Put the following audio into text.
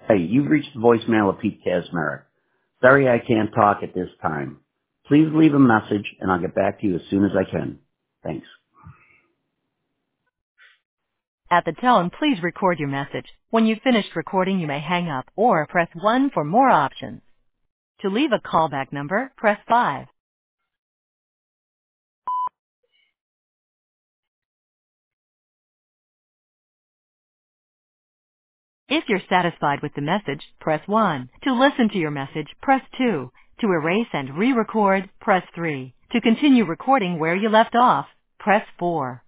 Hey, you've reached the voicemail of Pete Kazmarek. Sorry I can't talk at this time. Please leave a message and I'll get back to you as soon as I can. Thanks. At the tone, please record your message. When you've finished recording, you may hang up or press 1 for more options. To leave a callback number, press 5. If you're satisfied with the message, press 1. To listen to your message, press 2. To erase and re-record, press 3. To continue recording where you left off, press 4.